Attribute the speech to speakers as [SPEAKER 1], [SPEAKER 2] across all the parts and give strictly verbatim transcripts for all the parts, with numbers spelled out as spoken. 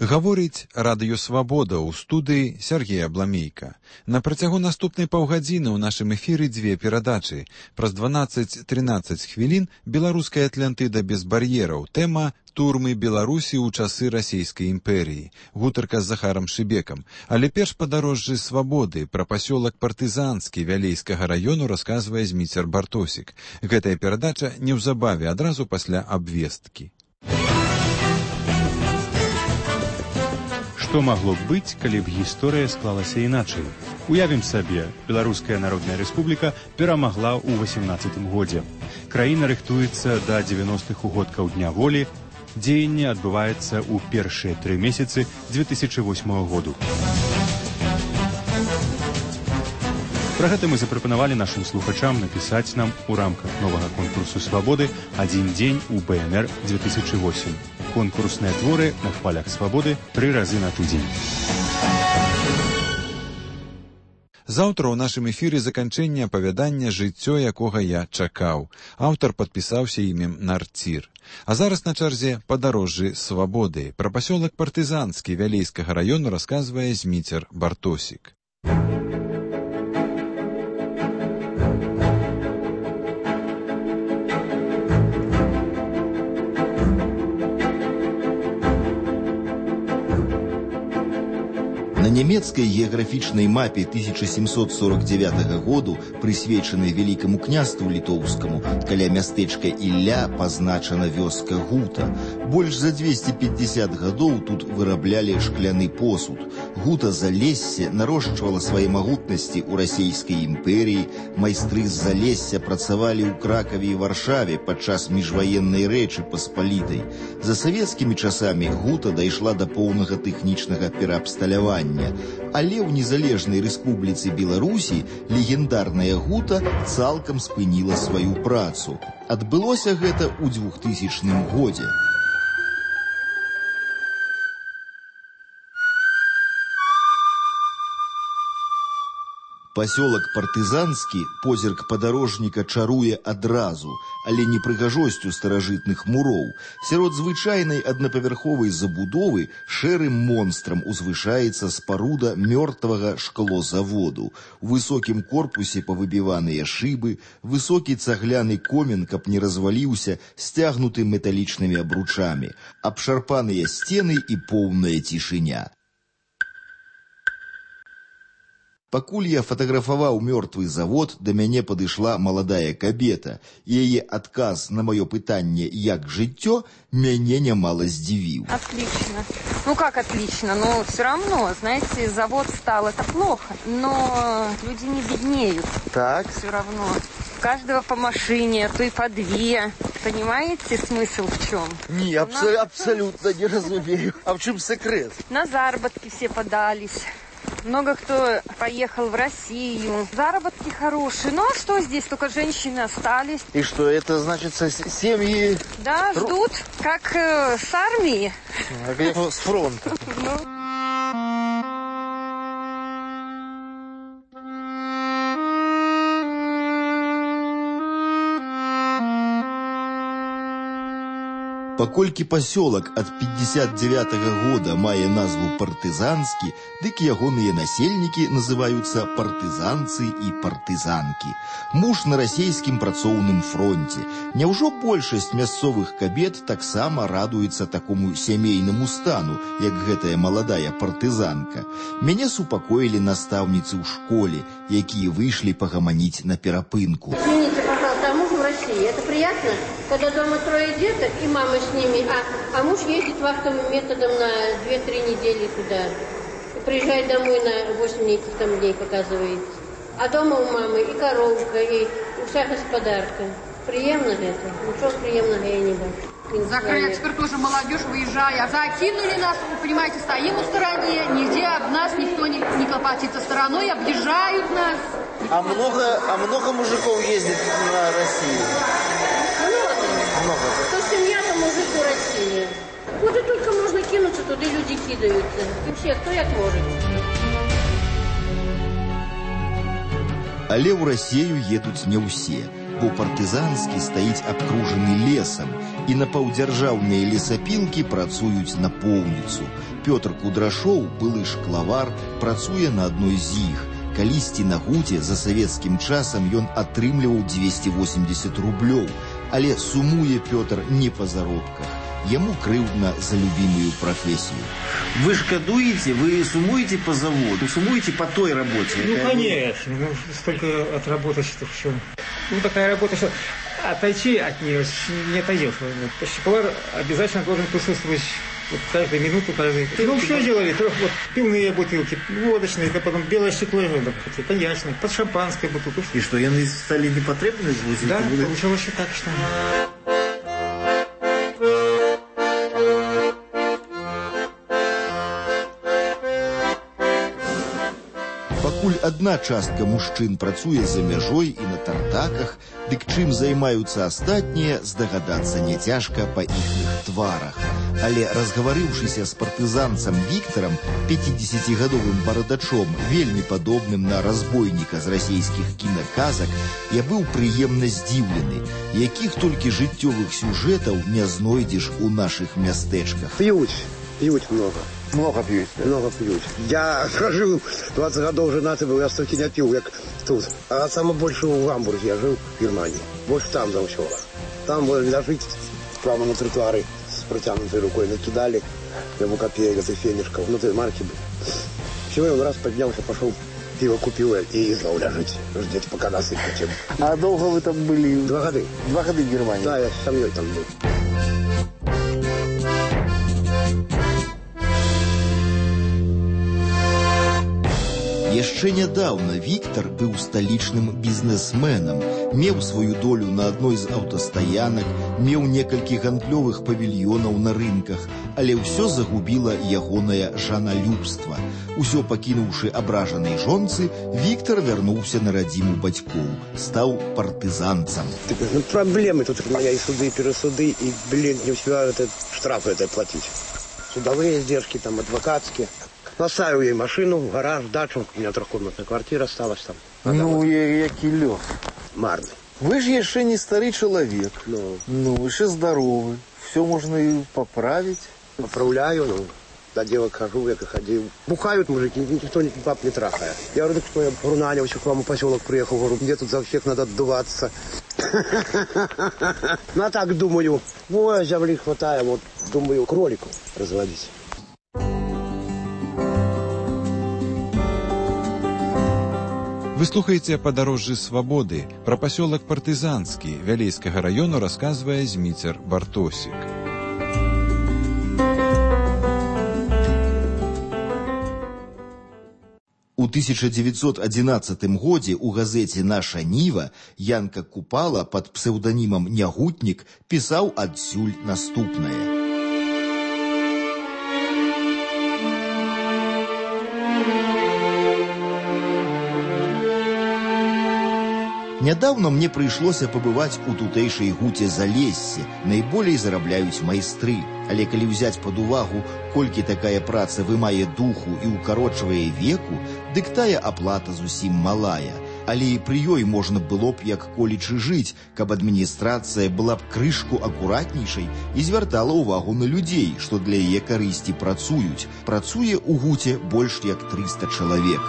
[SPEAKER 1] Гаворыць радыё «Свабода» ў студыі Сергей Абламейка. На працягу наступнай паўгадзіны ў нашым эфіры дзве перадачы. Праз дванаццаць-трынаццаць хвілін беларуская Атлантыда без бар'ераў. Тэма «Турмы Беларусі ў часы расійскай імперіі». Гутарка з Захарам Шыбекам. Але перш падарожжы «Свабоды» пра пасёлак партызанскі Вялейскага раёну расказвае Зміцер Бартосік. Гэтая перадача неўзабаве адразу пасля абвесткі.
[SPEAKER 2] Што магло б быць, калі б гісторыя склалася іначай? Уявім сабе, Беларуская Народная Рэспубліка перамагла ў васемнаццатым годзе. Краіна рыхтуецца да дзевяностых угодкаў Дня волі. Дзеянне адбываецца ў першыя тры месяцы дзве тысячы восьмага году. Пра гэта мы запрапанавалі нашым слухачам напісаць нам у рамках новага конкурсу «Свабоды» «Адзін дзень у бэ эн эр дзве тысячы восем». Конкурсныя творы на хвалях «Свабоды» тры разы на тыдзень.
[SPEAKER 1] Заўтра ў нашым эфіры заканчэнне апавядання «Жыццё, якога я чакаў». Аўтар падпісаўся імем Нарцір. А зараз на чарзе падарожжы «Свабоды». Пра пасёлак партызанскі Вялейскага раёну расказвае Зміцер Бартосік.
[SPEAKER 3] На нямецкай геаграфічнай мапе тысяча сямсот сорок дзевятага году, прысвечанай Вялікаму княству літоўскаму, каля мястэчка Ілля пазначана вёска Гута. Больш за дзвесце пятьдесят гадоў тут выраблялі шкляны посуд. Гута Залессе нарошчвала свае магутнасці ў расійскай імперіі. Майстры з Залесся працавалі ў Кракаве і Варшаве падчас міжваеннай Рэчы Паспалітай. За савецкімі часамі Гута дайшла да поўнага тэхнічнага пераабсталявання. Але ў незалежнай рэспубліцы Беларусі легендарная Гута цалкам спыніла сваю працу. Адбылося гэта ў двухтысячным годзе. Пасёлак партызанскі позірк падарожніка чаруе адразу, але не прыгажосцю старажытных муроў. Сярод звычайнай аднапавярховай забудовы шэрым монстрам узвышаецца спаруда мёртвага шклозаводу. У высокім корпусе павыбіваныя шыбы, высокі цагляны комін, каб не разваліўся, сцягнуты металічнымі абручамі, абшарпаныя сцены і поўная цішыня. Пакуль я фатаграфаваў мёртвы завод, да мяне падышла маладая кабета. Яе адказ на маё пытанне «Як жыццё?» мяне нямала здзівіў.
[SPEAKER 4] Отлично. Ну как отлично? Но все равно, знаете, завод стал, это плохо. Но люди не беднеют.
[SPEAKER 3] Так.
[SPEAKER 4] Все равно. У каждого по машине, а то и по две. Понимаете, смысл в чем?
[SPEAKER 5] Не, абс
[SPEAKER 4] На...
[SPEAKER 5] абсолютно не разумею. А в чем секрет?
[SPEAKER 4] На заработки все подались. Много кто поехал в Россию. Заработки хорошие. Ну а что здесь? Только женщины остались.
[SPEAKER 5] И что, это значит семьи...
[SPEAKER 4] Да, ждут, как э, с армии.
[SPEAKER 5] С фронта.
[SPEAKER 3] Паколькі пасёлак ад пятьдесят девятага года мае назву партызанскі, дык ягоныя насельнікі называюцца партызанцы і партызанкі. Муж на расійскім працоўным фронце. Няўжо большасць мясцовых кабет таксама радуецца такому сямейнаму стану, як гэтая маладая партызанка? Мяне супакоілі настаўніцы ў школе, якія выйшлі пагаманіць на перапынку.
[SPEAKER 6] Извините, пожалуйста, а муж в России? Это приятно? Когда дома трое деток и мама с ними, а, а муж ездит вахтовым методом на две-три недели туда. И приезжает домой на восемь этих там дней, показывает. А дома у мамы и коровка, и вся господарка. Приемно это? Ничего приемного я не бачу.
[SPEAKER 7] Закрыли, теперь тоже молодежь, выезжая. Закинули нас, вы понимаете, стоим в стороне, нигде об нас никто не, не клопотится стороной, объезжают нас.
[SPEAKER 5] А много, а много мужиков ездит на Россию?
[SPEAKER 6] Много. То семья, то мужик у России. Куда только можно кинуться, туда люди кидаются. И все, кто як может.
[SPEAKER 3] Але ў Расію едуць не ўсе. бо партызанскі стаіць абкружаны лесам, і напаўдзяржаўныя лесапілкі працуюць на поўніцу. Пётр Кудрашоў, былы шклавар, працуе на адной з іх. Калісьці на Гуце за савецкім часам ён атрымліваў дзвесце восемьдесят рублёў, але сумуе Пётр не па заробках. Ему крыўдна за любимую профессию.
[SPEAKER 5] Вы шкадуете, вы сумуете по заводу, сумуете по той работе?
[SPEAKER 8] Ну, конечно. Ну, столько отработать, что все. Ну, такая работа, что отойти от нее не отойдешь. Шоколад обязательно должен присутствовать вот каждую минуту, каждый. Ну, все делали. Вот пивные бутылки, водочные, потом белое стекло, коньячные, под шампанское бутылку.
[SPEAKER 5] И что, яны стали непотребны?
[SPEAKER 8] Да, получилось так, что...
[SPEAKER 3] Пакуль адна частка мужчын працуе за мяжой і на тартаках, дык чым займаюцца астатнія, здагадацца няцяжка па іхных тварах. Але разгаварыўшыся з партызанцам Віктарам, пяцідзесяцігадовым барадачом, вельмі падобным на разбойніка з расійскіх кінаказак, я быў прыемна здзіўлены, якіх толькі жыццёвых сюжэтаў не знойдзеш у нашых мястэчках.
[SPEAKER 9] П'юць, п'юць много.
[SPEAKER 10] Много пьют.
[SPEAKER 9] Много пьют. Я жил двадцать годов женатый был, я столько не пил, как тут. А самое больше в Гамбурге я жил, в Германии. Больше там заучила. Там было лежить прямо на тротуаре с протянутой рукой. Накидали ему копеек, этой фенишков. Ну, ты марки был. Всего он раз поднялся, пошел, пиво купил и изнал лежить. Ждете, пока нас ищем.
[SPEAKER 10] А долго вы там были?
[SPEAKER 9] Два года.
[SPEAKER 10] Два года в Германии?
[SPEAKER 9] Да, я с семьей там был.
[SPEAKER 3] Яшчэ нядаўна Віктар быў сталічным бізнесменам, меў сваю долю на адной з аўтастаянак, меў некалькі гандлёвых павільёнаў на рынках, але ўсё загубіла ягонае жаналюбства. Усё пакінуўшы абражанай жонцы, Віктар вярнуўся на радзіму бацькоў, стаў партызанцам.
[SPEAKER 9] Ну, проблемы тут у меня и суды, и пересуды, и, блин, не успеваю это, штрафы это платить. Судовые издержки, там, адвокатские. Поставил ей машину, гараж, дачу. У меня трехкомнатная квартира осталась там.
[SPEAKER 10] Ну, який лёс.
[SPEAKER 9] Марный.
[SPEAKER 10] Вы же еще не старый человек.
[SPEAKER 9] Ну.
[SPEAKER 10] Ну, вы еще здоровы. Все можно и поправить.
[SPEAKER 9] Поправляю, ну. До девок хожу, я как ходил. Бухают мужики, никто ни пап не трахает. Я говорю, так что я рунанился к вам в поселок приехал, говорю, мне тут за всех надо отдуваться. Ну, а так думаю, ой, земли хватает, вот, думаю, кроликов разводить.
[SPEAKER 1] Вы слухаеце «Падарожжы свабоды». Пра пасёлак партызанскі Вялейскага раёну расказвае Зміцер Бартосік.
[SPEAKER 3] У тысяча девятьсот одиннадцатым годзе у газеце «Наша Ніва» Янка Купала пад псеўданімам Нягутнік пісаў адсюль наступнае. Нядаўна мне прыйшлося пабываць у тутэйшай Гуце Залессе, найболей зарабляюць майстры. Але калі ўзяць пад увагу, колькі такая праца вымае духу і укарочвае веку, дык тая аплата зусім малая. Але і пры ёй можна было б як колечы жыць, каб адміністрацыя была б крышку акуратнейшай і звяртала ўвагу на людзей, што для яе карысці працуюць. Працуе ў Гуце больш як трыста чалавек.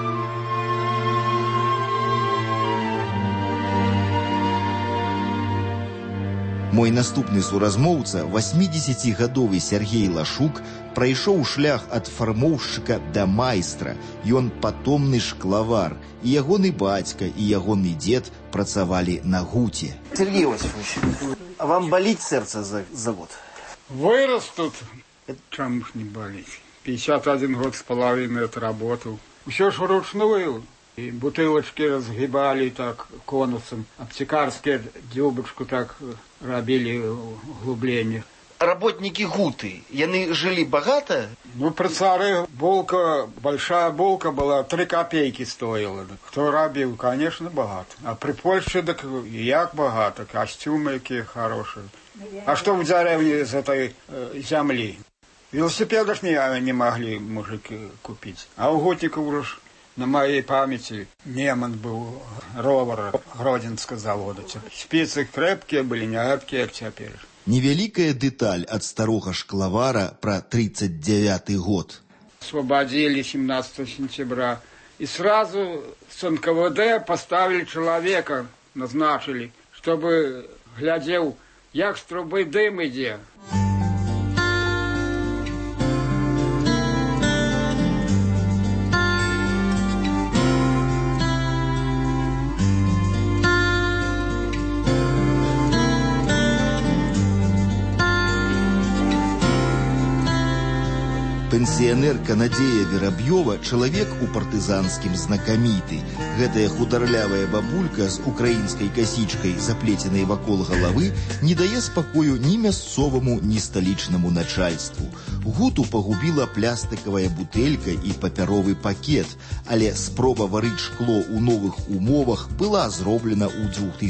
[SPEAKER 3] Мой наступны суразмоўца, васьмідзесяцігадовы Сергей Лашук, прайшоў шлях ад фармоўшчыка да майстра. Ён патомны шклавар. І ягоны бацька, і ягоны дзед працавалі на Гуце.
[SPEAKER 5] Сергей Иосифович, а вам болит сердце за завод?
[SPEAKER 11] Вырос тут. Чем уж не болеть. пятьдесят один год с половиной отработал. Все ж вручную. И бутылочки разгибали так конусом. Аптекарские дюбочку так робили углубление.
[SPEAKER 5] Работники Гуты, яны жили богато?
[SPEAKER 11] Ну, при царе булка, большая булка была, три копейки стоила. Кто робил, конечно, богато. А при Польше, так як богато, костюмы какие хорошие. А что в деревне из этой э, земли? Велосипедов не, не могли мужики купить. А у Гутика уже На моей памяти Неман был ровер Гродзенского завода. Спицы крепкие были, не гибкие, как теперь.
[SPEAKER 3] Невялікая дэталь ад старога шклавара пра тридцать девяты год.
[SPEAKER 11] Освободили семнадцатого сентября. И сразу с эн ка вэ дэ поставили человека, назначили, чтобы глядел, як с трубы дым идет.
[SPEAKER 3] Пенсіянерка Надзея Вераб'ёва чалавек у партызанскім знакаміты. Гэтая хударлявая бабулька з украінскай касічкай, заплеценай вакол галавы, не дае спакою ні мясцоваму, ні сталічнаму начальству. Гуту пагубіла плястыкавая бутэлька і папяровы пакет, але спроба варыць шкло ў новых умовах была зроблена ў двух тысячных